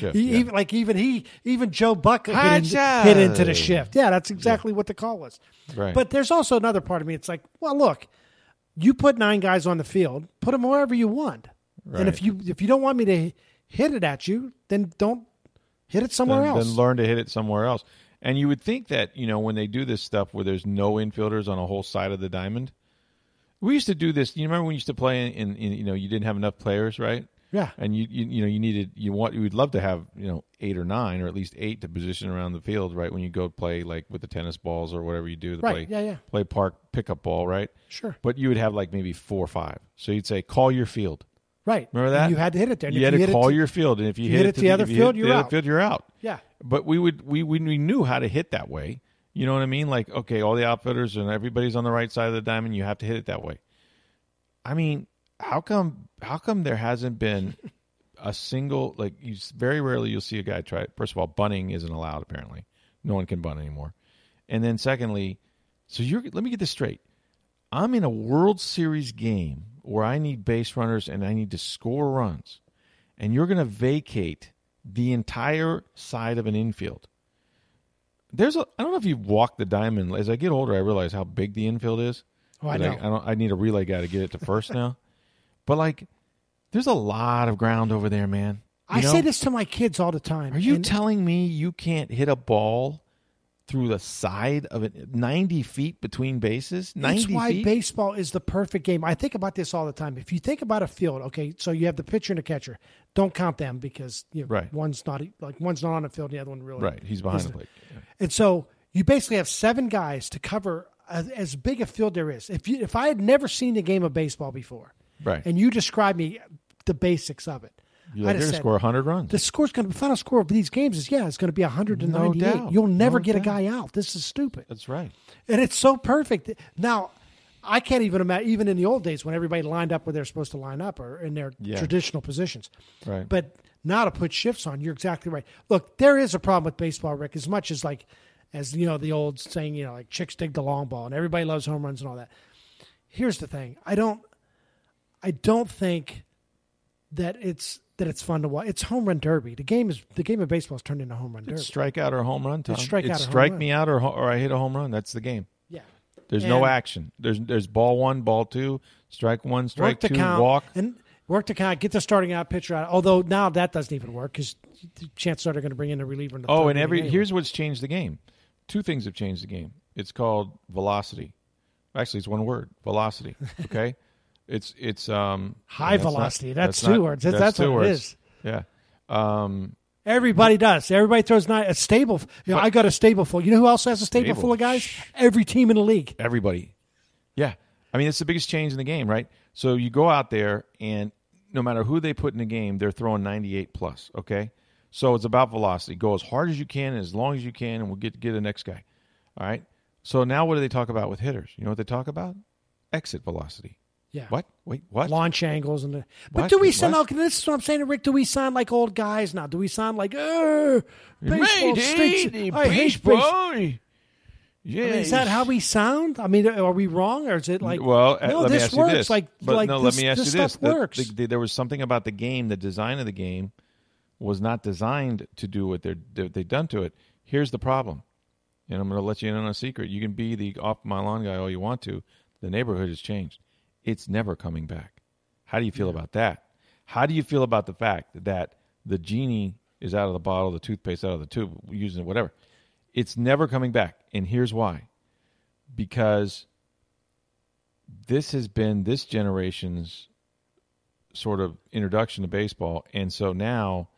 Even Joe Buck hit into the shift. Yeah, that's exactly what the call was. Right. But there's also another part of me. It's like, well, look, you put 9 guys on the field, put them wherever you want. Right. And if you don't want me to hit it at you, then don't hit it somewhere else. Then learn to hit it somewhere else. And you would think that, when they do this stuff where there's no infielders on a whole side of the diamond. We used to do this. You remember when we used to play in you didn't have enough players, right? Yeah. And you would love to have 8 or 9 or at least 8 to position around the field, right? When you go play like with the tennis balls or whatever you do, play park pickup ball, right? Sure. But you would have maybe 4 or 5. So you'd say, call your field. Right. Remember that? And you had to hit it there. You had to call your field, and if you hit it to the other field, you're out. Yeah. But we knew how to hit that way. You know what I mean? Like, okay, all the outfielders and everybody's on the right side of the diamond. You have to hit it that way. I mean, how come there hasn't been a single, very rarely you'll see a guy try it. First of all, bunting isn't allowed, apparently. No one can bunt anymore. And then secondly, let me get this straight. I'm in a World Series game where I need base runners and I need to score runs, and you're going to vacate the entire side of an infield. I don't know if you've walked the diamond. As I get older, I realize how big the infield is. Oh, I know. I need a relay guy to get it to first now. But there's a lot of ground over there, man. I say this to my kids all the time. Are you telling me you can't hit a ball through the side of it, 90 feet between bases? 90 That's why feet? Baseball is the perfect game. I think about this all the time. If you think about a field, okay, so you have the pitcher and the catcher. Don't count them because one's not on the field, the other one really. Right, he's behind the plate. Yeah. And so you basically have 7 guys to cover as big a field there is. If I had never seen the game of baseball before, right, and you describe me the basics of it, you're going to score 100 runs. The final score of these games is it's going to be 198. No doubt. You'll never get a guy out. This is stupid. That's right. And it's so perfect. Now, I can't even imagine, even in the old days when everybody lined up where they're supposed to line up or in their traditional positions. Right. But now to put shifts on, you're exactly right. Look, there is a problem with baseball, Rick, as much as the old saying, chicks dig the long ball and everybody loves home runs and all that. Here's the thing. I don't think that it's fun to watch. It's home run derby. The game of baseball is turned into home run derby. It's strikeout or home run, Tom. It's strike me out or I hit a home run. That's the game. Yeah. There's no action. There's ball 1, ball 2, strike 1, strike 2, count, walk. And work to count, get the starting out pitcher out. Although now that doesn't even work because chances are they're going to bring in a reliever in the third inning anyway. Here's what's changed the game. 2 things have changed the game. It's called velocity. Actually, it's one word, velocity. Okay, it's high velocity. That's two words. That's what it is. Yeah. Everybody does. Everybody throws a stable. I got a stable full. You know who else has a stable full of guys? Every team in the league. Everybody. Yeah. I mean, it's the biggest change in the game, right? So you go out there, and no matter who they put in the game, they're throwing 98 plus. Okay. So it's about velocity. Go as hard as you can, and as long as you can, and we'll get the next guy. All right. So now what do they talk about with hitters? You know what they talk about? Exit velocity. Yeah. What? Wait, what? Launch angles but do we sound? Okay, this is what I'm saying, Rick. Do we sound like old guys now? Do we sound like baseball stinks? I hate baseball. Yeah. Is that how we sound? I mean, are we wrong, or is it like? Well, no, let this me ask works. You this. Let me ask you this. Stuff works. There was something about the game. The design of the game was not designed to do what they've done to it. Here's the problem, and I'm going to let you in on a secret. You can be the off my lawn guy all you want to. The neighborhood has changed. It's never coming back. How do you feel about that? How do you feel about the fact that the genie is out of the bottle, the toothpaste out of the tube, using it, whatever? It's never coming back. And here's why. Because this has been this generation's sort of introduction to baseball. And so now,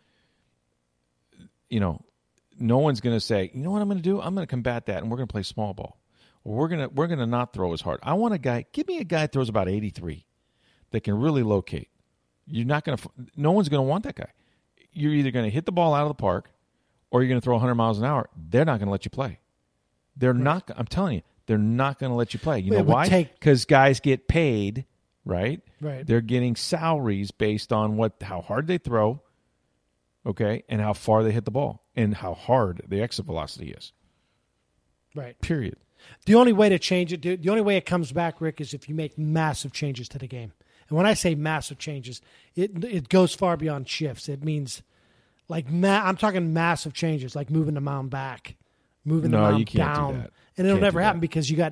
no one's going to say, you know what I'm going to do? I'm going to combat that, and we're going to play small ball. We're gonna not throw as hard. I want a guy. Give me a guy that throws about 83 that can really locate. You're not gonna. No one's gonna want that guy. You're either gonna hit the ball out of the park, or you're gonna throw 100 miles an hour. They're not gonna let you play. They're not. I'm telling you, they're not gonna let you play. You know why? Because guys get paid, right? Right. They're getting salaries based on how hard they throw, okay, and how far they hit the ball, and how hard the exit velocity is. Right. Period. The only way to change it, the only way it comes back, Rick, is if you make massive changes to the game. And when I say massive changes, it goes far beyond shifts. It means, I'm talking massive changes, like moving the mound back, moving the mound down. Do that. And it'll never happen because you got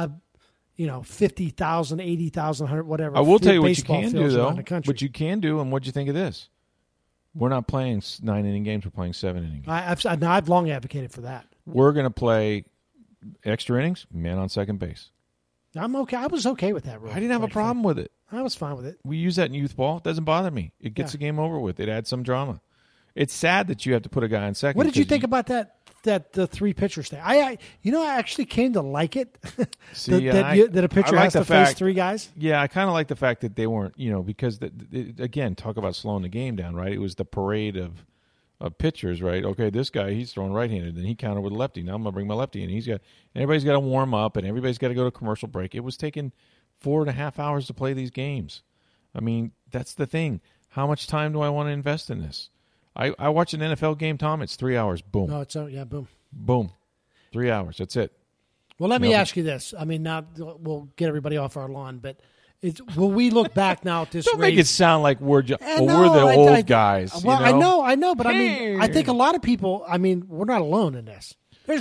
50,000, 80,000, 100, whatever. I will tell you what you can do, though. What you can do, and what you think of this? We're not playing 9-inning games. We're playing 7-inning games. I've long advocated for that. We're going to play extra innings, man on second base. I'm okay. I was okay with that rule. I didn't have a problem with it. I was fine with it. We use that in youth ball. It doesn't bother me. It gets the game over with. It adds some drama. It's sad that you have to put a guy on second. What did you think about that the three pitchers thing? I actually came to like it. See, that a pitcher has to face three guys. Yeah, I kind of like the fact that they weren't, because again, talk about slowing the game down, right? It was the parade of pitchers, right? Okay, this guy, he's throwing right-handed, and he countered with lefty. Now I'm going to bring my lefty in. Everybody's got to warm up, and everybody's got to go to commercial break. It was taking 4.5 hours to play these games. I mean, that's the thing. How much time do I want to invest in this? I watch an NFL game, Tom. It's 3 hours. Boom. No, boom. Boom. 3 hours. That's it. Well, let me ask you this. I mean, now we'll get everybody off our lawn, but will we look back now at this Don't race? make it sound like we're the old guys. Well, I know, but I mean, I think a lot of people, we're not alone in this. There's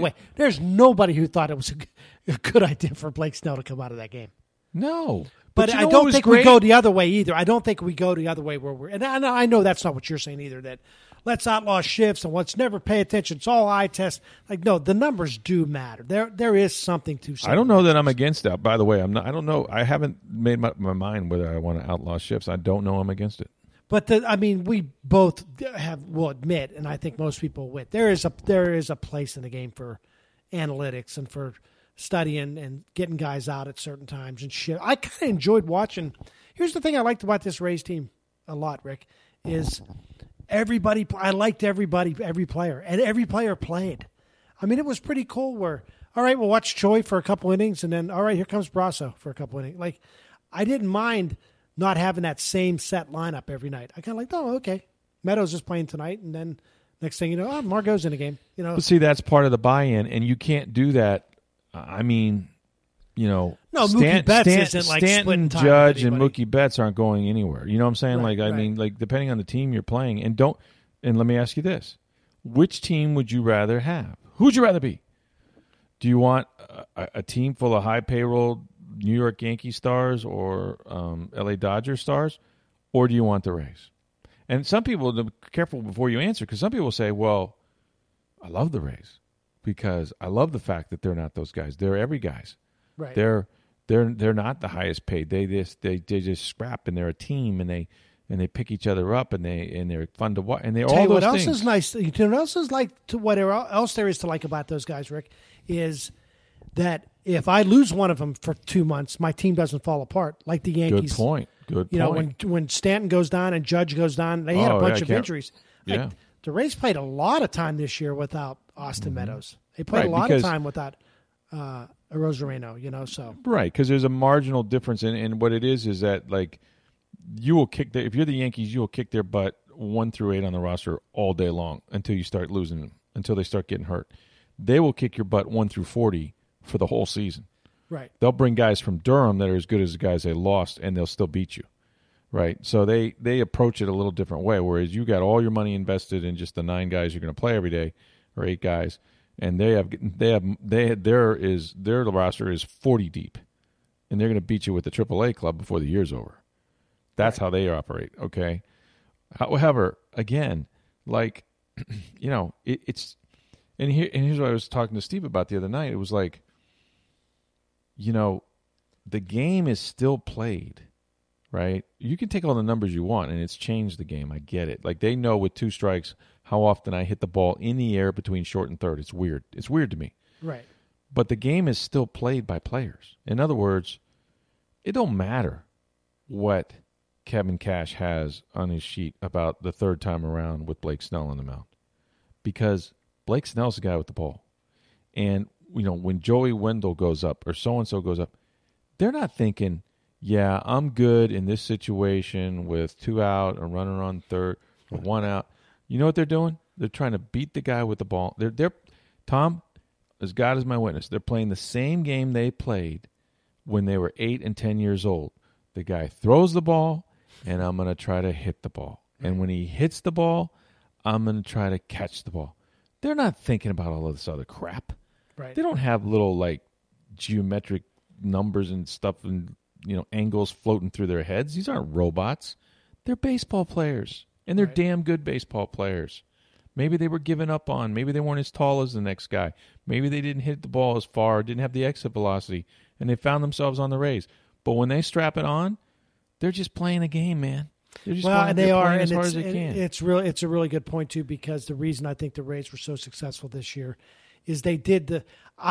nobody who thought it was a good idea for Blake Snell to come out of that game. No. But I don't think we go the other way either. I don't think we go the other way where we're – and I know that's not what you're saying either, that let's outlaw shifts and let's never pay attention. It's all eye test. No, the numbers do matter. There is something to say. I don't know that I'm against that. By the way, I'm not. I don't know. I haven't made my mind whether I want to outlaw shifts. I don't know I'm against it. But we both will admit, and I think most people would, there is a place in the game for analytics and for studying and getting guys out at certain times and shit. I kind of enjoyed watching. Here's the thing I liked about this Rays team a lot, Rick, is everybody. I liked every player, and every player played. It was pretty cool where, all right, we'll watch Choi for a couple innings, and then, all right, here comes Brasso for a couple innings. I didn't mind not having that same set lineup every night. I kind of okay, Meadows is playing tonight, and then next thing you know, Margot's in the game. But see, that's part of the buy-in, and you can't do that. Mookie Betts isn't like Stanton, Judge, and Mookie Betts aren't going anywhere. You know what I'm saying? Right, depending on the team you're playing, and let me ask you this: which team would you rather have? Who would you rather be? Do you want a team full of high payroll New York Yankee stars or L.A. Dodgers stars, or do you want the Rays? And some people, be careful before you answer, because some people say, "Well, I love the Rays." because I love the fact that they're not those guys. They're every guys. Right. They're not the highest paid. They just scrap, and they're a team, and they pick each other up, and they're fun to watch, and they're all those things. What else is nice? You know what else is whatever else there is to like about those guys, Rick, is that if I lose one of them for 2 months, my team doesn't fall apart like the Yankees. Good point. You know, when Stanton goes down and Judge goes down, they had a bunch of injuries. Yeah. Like, the Rays played a lot of time this year without Austin Meadows. They played a lot of time without Rosarino, you know. So right, because there's a marginal difference, and what it is that like you will kick if you're the Yankees, you will kick their butt 1 through 8 on the roster all day long until you start losing them, until they start getting hurt. They will kick your butt 1 through 40 for the whole season. Right. They'll bring guys from Durham that are as good as the guys they lost, and they'll still beat you. Right. So they approach it a little different way, whereas you got all your money invested in just the 9 guys you're going to play every day, or 8 guys, and their roster is 40 deep, and they're going to beat you with the AAA club before the year's over. That's how they operate. Okay. However, again, like, you know, it's and here's what I was talking to Steve about the other night. It was like, you know, the game is still played, right? You can take all the numbers you want, and it's changed the game. I get it. Like, they know with 2 strikes how often I hit the ball in the air between short and third. It's weird. It's weird to me. right. But the game is still played by players. In other words, it don't matter what Kevin Cash has on his sheet about the third time around with Blake Snell on the mound, because Blake Snell's the guy with the ball. And, you know, when Joey Wendell goes up or so-and-so goes up, they're not thinking, yeah, I'm good in this situation with 2 out, a runner on third, or 1 out. You know what they're doing? They're trying to beat the guy with the ball. They're Tom, as God is my witness, they're playing the same game they played when they were 8 and 10 years old. The guy throws the ball, and I'm going to try to hit the ball. And when he hits the ball, I'm going to try to catch the ball. They're not thinking about all of this other crap. Right. They don't have little, like, geometric numbers and stuff and, you know, angles floating through their heads. These aren't robots. They're baseball players, and they're damn good baseball players. Maybe they were given up on. Maybe they weren't as tall as the next guy. Maybe they didn't hit the ball as far, didn't have the exit velocity, and they found themselves on the Rays. But when they strap it on, they're just playing a game, man. They're just and they are, as and hard as they can. It's a really good point too, because the reason I think the Rays were so successful this year is they did the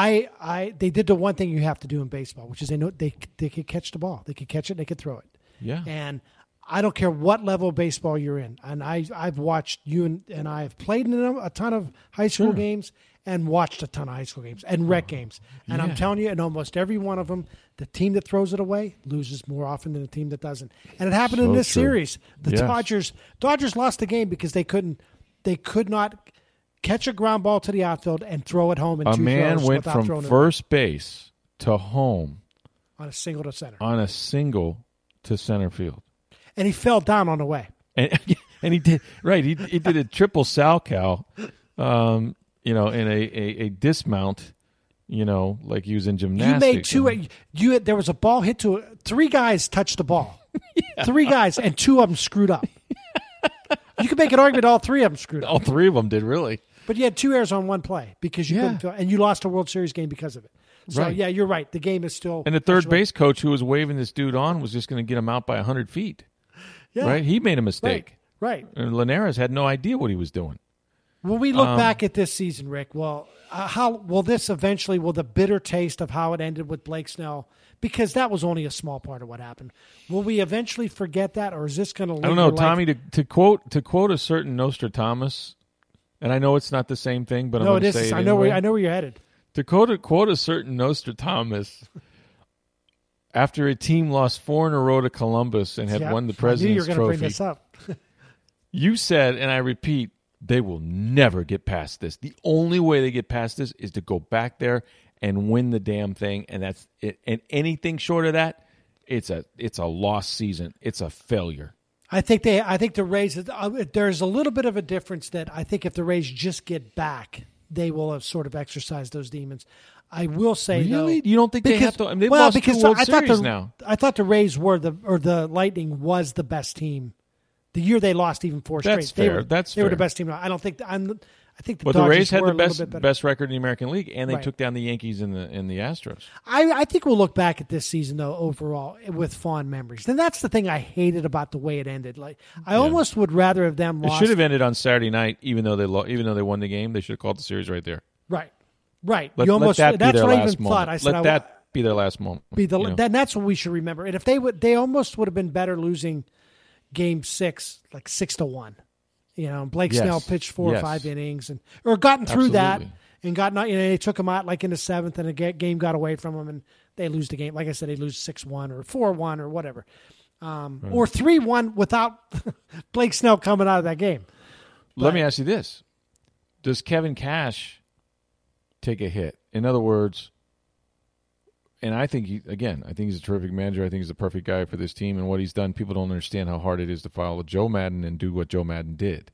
one thing you have to do in baseball, which is they know they could catch the ball, they could catch it, they could throw it. Yeah. And I don't care what level of baseball you're in, and I've watched you and I have played in a ton of high school games and watched a ton of high school games and rec games, and I'm telling you, in almost every one of them, the team that throws it away loses more often than the team that doesn't. And it happened in this series. The Dodgers lost the game because they could not catch a ground ball to the outfield and throw it home in 2 throws. A man went from first base to home on a single to center. On a single to center field. And he fell down on the way. And he did he did a triple Salchow, you know, in a dismount, you know, like he was in gymnastics. You made 2. There was a ball hit to 3 guys touched the ball. 3 guys, and 2 of them screwed up. You could make an argument all 3 of them screwed up. All 3 of them did, really. But you had 2 errors on 1 play because you couldn't feel, and you lost a World Series game because of it. So, yeah, you're right. The game is still... And the third base coach who was waving this dude on was just going to get him out by 100 feet. Yeah. Right? He made a mistake. Right. And Linares had no idea what he was doing. When we look back at this season, Rick, how will this eventually, will the bitter taste of how it ended with Blake Snell, because that was only a small part of what happened, will we eventually forget that, or is this going to linger? I don't know, Tommy, to quote a certain Nostradamus, and I know it's not the same thing, but I'm going to say it anyway. I know where you're headed. To quote a certain Nostradamus, after a team lost 4 in a row to Columbus and had won the President's Trophy, you were going to bring this up. You said, and I repeat, they will never get past this. The only way they get past this is to go back there and win the damn thing, and that's it. And anything short of that, it's a lost season. It's a failure. I think the Rays. There's a little bit of a difference that I think if the Rays just get back, they will have sort of exercised those demons. I will say, really? though, you don't think they have to? I mean, they've lost 2 World Series now. I thought the Rays were the Lightning was the best team. The year they lost even 4 straight. That's fair. They were the best team. I I think the the Dodgers Rays had were the a little bit better. best record in the American League, and they Right. took down the Yankees and the Astros. I think we'll look back at this season though overall with fond memories. And that's the thing I hated about the way it ended. Like I almost would rather have them It lost. should have ended on Saturday night, even though they won the game. They should have called the series right there. Right. Let that be that's their what I last even moment. thought. I said Let that be their last moment. That's what we should remember. And if they almost would have been better losing Game 6 like 6-1. Blake Yes. Snell pitched 4 or Yes. 5 innings or gotten through that Absolutely. and they took him out like in the 7th and the game got away from them and they lose the game. Like I said, they lose 6-1 or 4-1 or whatever. Or 3-1 without Blake Snell coming out of that game. Let me ask you this. Does Kevin Cash take a hit? In other words, and I think he's a terrific manager. I think he's the perfect guy for this team. And what he's done, people don't understand how hard it is to follow Joe Madden and do what Joe Madden did.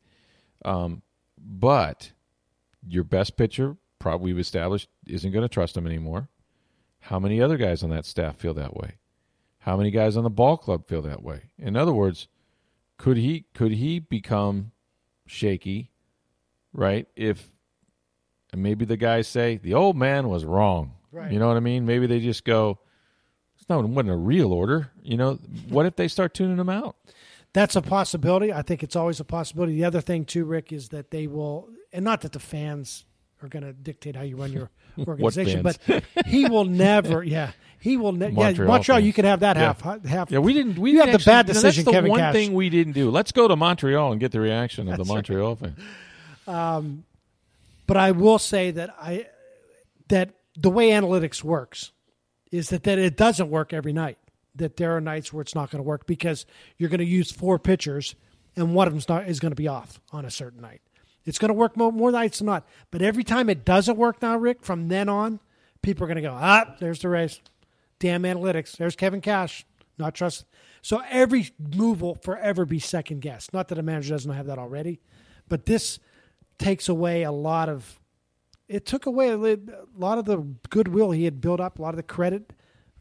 But your best pitcher, probably we've established, isn't going to trust him anymore. How many other guys on that staff feel that way? How many guys on the ball club feel that way? In other words, could he become shaky, right? If maybe the guys say the old man was wrong. Right. You know what I mean? Maybe they just go, it wasn't a real order. What if they start tuning them out? That's a possibility. I think it's always a possibility. The other thing too, Rick, is that they will, and not that the fans are going to dictate how you run your organization, but he will never. Yeah, he will. Montreal. You can have that half. Yeah, we didn't. We you didn't have the bad decision, That's the Kevin one Cash. thing we didn't do. Let's go to Montreal and get the reaction of the Montreal fans. But I will say that that the way analytics works is that it doesn't work every night. That there are nights where it's not going to work because you're going to use 4 pitchers and one of them is going to be off on a certain night. It's going to work more nights than not. But every time it doesn't work now, Rick, from then on, people are going to go, there's the Rays. Damn analytics. There's Kevin Cash. Not trust. So every move will forever be second guessed. Not that a manager doesn't have that already, but this takes away a lot of the goodwill he had built up, a lot of the credit.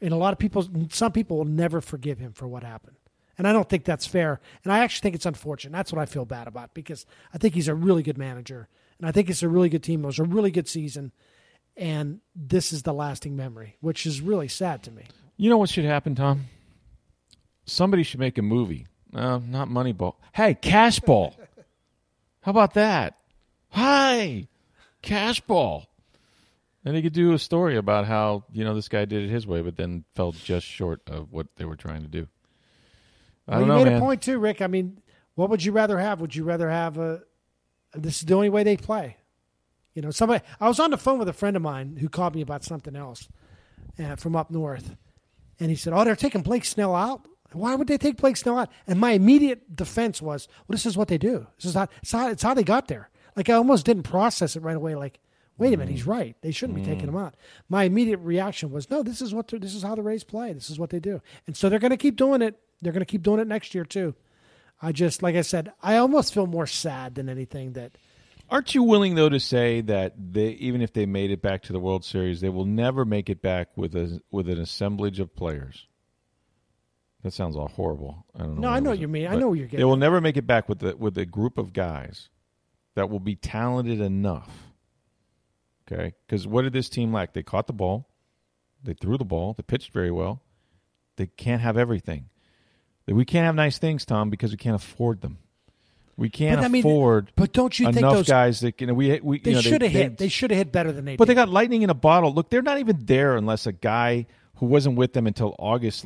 And some people will never forgive him for what happened. And I don't think that's fair. And I actually think it's unfortunate. That's what I feel bad about because I think he's a really good manager. And I think it's a really good team. It was a really good season. And this is the lasting memory, which is really sad to me. You know what should happen, Tom? Somebody should make a movie. Not Moneyball. Hey, Cashball. How about that? Hi, Cashball. And they could do a story about how, this guy did it his way, but then fell just short of what they were trying to do. I don't know, you made man. a point too, Rick. I mean, what would you rather have? Would you rather have this is the only way they play? I was on the phone with a friend of mine who called me about something else from up north. And he said, they're taking Blake Snell out? Why would they take Blake Snell out? And my immediate defense was, this is what they do. It's how they got there. Like I almost didn't process it right away. Like, wait a minute, he's right. They shouldn't be taking him out. My immediate reaction was, no, this is how the Rays play. This is what they do. And so they're going to keep doing it. They're going to keep doing it next year too. Like I said, I almost feel more sad than anything that. Aren't you willing, though, to say that even if they made it back to the World Series, they will never make it back with an assemblage of players? That sounds all horrible. I don't know. No, I know what you mean. I know what you're getting. They will never make it back with a group of guys that will be talented enough. Okay, because what did this team lack? They caught the ball, they threw the ball, they pitched very well. They can't have everything. We can't have nice things, Tom, because we can't afford them. We can't afford. But don't you think enough those guys that they should have hit? They should have hit better than they did. But they got lightning in a bottle. Look, they're not even there unless a guy who wasn't with them until August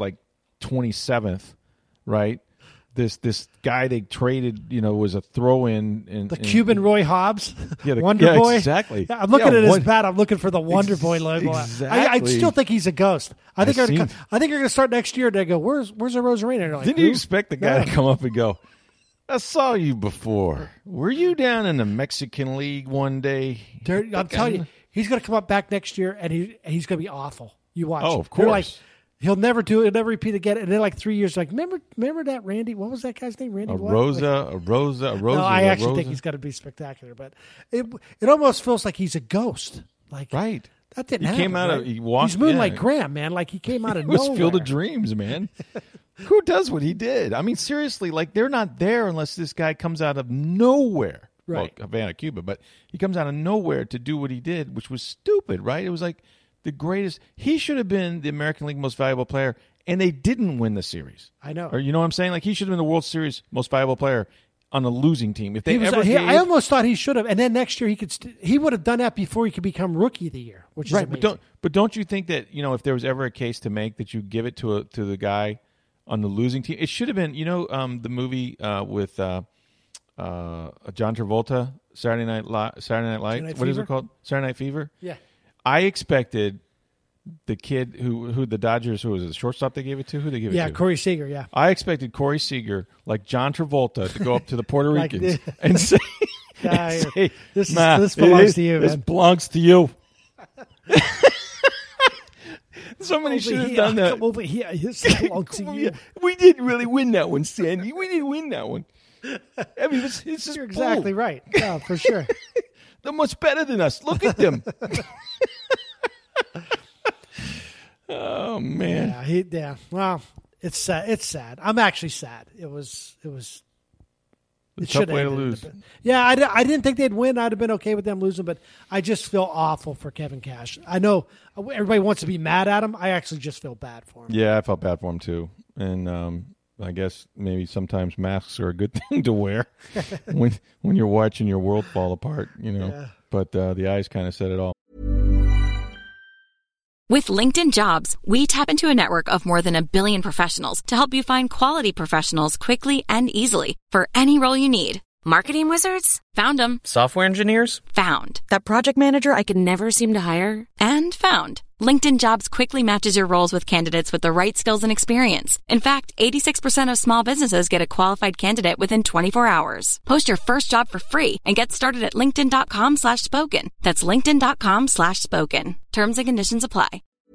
27th, right? This guy they traded, was a throw-in. The Cuban Roy Hobbs, yeah, Wonder Boy. Exactly. Yeah, I'm looking at his bat. I'm looking for the Wonder Boy logo. Exactly. I still think he's a ghost. I think they're going to start next year. They go, where's the Rosarena? Like, didn't you expect the guy to come up and go, I saw you before. Were you down in the Mexican League one day? I'm telling you, he's going to come up back next year, and he's going to be awful. You watch. Oh, of course. He'll never do it. He'll never repeat again. And then 3 years, remember that Randy? What was that guy's name? Randy what? Rosa. No, I actually think he's going to be spectacular. But it almost feels like he's a ghost. Like right. That didn't happen. Came out right? of he walked. He's Moonlight Graham, man. Like he came out of nowhere. It was Field of Dreams, man. Who does what he did? I mean, seriously, they're not there unless this guy comes out of nowhere. Right. Well, Havana, Cuba. But he comes out of nowhere to do what he did, which was stupid, right? It was like the greatest. He should have been the American League Most Valuable Player, and they didn't win the series. I know. Or you know what I'm saying? Like, he should have been the World Series Most Valuable Player on a losing team. If they I almost thought he should have, and then next year he would have done that before he could become Rookie of the Year, which is right. amazing. But don't you think that, if there was ever a case to make, that you give it to the guy on the losing team? It should have been, the movie with John Travolta, Saturday Night Light. What is it called? Saturday Night Fever. Yeah. I expected the kid who the Dodgers, who was it, the shortstop they gave it to? Who they gave it to? Yeah, Corey Seager, yeah. I expected Corey Seager, like John Travolta, to go up to the Puerto Ricans and say, this belongs to you, man. This belongs to you. Somebody should have done that. Come over here. This belongs to you. We didn't really win that one, Sandy. We didn't win that one. I mean, it's just You're exactly right. Yeah, for sure. They're much better than us. Look at them. Oh man. Yeah. Well, it's sad. It's sad. I'm actually sad. It was. It tough way to lose. Yeah, I didn't think they'd win. I'd have been okay with them losing, but I just feel awful for Kevin Cash. I know everybody wants to be mad at him. I actually just feel bad for him. Yeah, I felt bad for him too. And I guess maybe sometimes masks are a good thing to wear when you're watching your world fall apart, Yeah. But the eyes kind of said it all. With LinkedIn Jobs, we tap into a network of more than 1 billion professionals to help you find quality professionals quickly and easily for any role you need. Marketing wizards? Found them. Software engineers? Found. That project manager I could never seem to hire? And found. LinkedIn Jobs quickly matches your roles with candidates with the right skills and experience. In fact, 86% of small businesses get a qualified candidate within 24 hours. Post your first job for free and get started at linkedin.com/spoken. That's linkedin.com/spoken. Terms and conditions apply.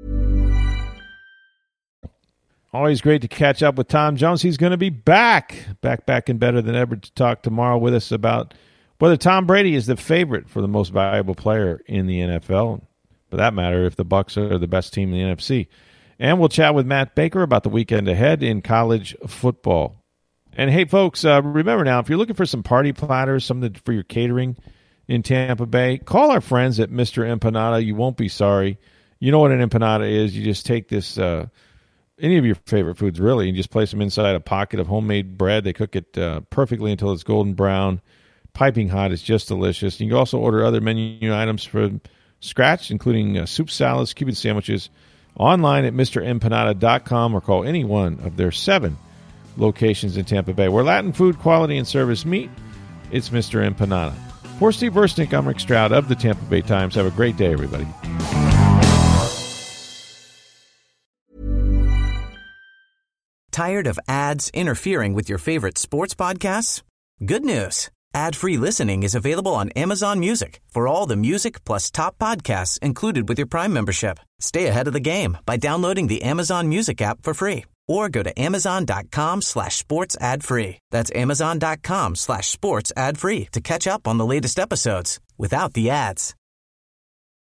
Always great to catch up with Tom Jones. He's going to be back and better than ever to talk tomorrow with us about whether Tom Brady is the favorite for the most valuable player in the NFL. For that matter, if the Bucs are the best team in the NFC. And we'll chat with Matt Baker about the weekend ahead in college football. And hey, folks, remember now, if you're looking for some party platters, something for your catering in Tampa Bay, call our friends at Mr. Empanada. You won't be sorry. You know what an empanada is. You just take this, any of your favorite foods, really, and just place them inside a pocket of homemade bread. They cook it perfectly until it's golden brown. Piping hot. It's just delicious. You can also order other menu items from scratch, including soup salads, Cuban sandwiches, online at MrEmpanada.com or call any one of their 7 locations in Tampa Bay. Where Latin food, quality, and service meet, it's Mr. Empanada. For Steve Versnick, I'm Rick Stroud of the Tampa Bay Times. Have a great day, everybody. Tired of ads interfering with your favorite sports podcasts? Good news. Ad-free listening is available on Amazon Music for all the music plus top podcasts included with your Prime membership. Stay ahead of the game by downloading the Amazon Music app for free or go to amazon.com/sports ad free. That's amazon.com/sports ad free to catch up on the latest episodes without the ads.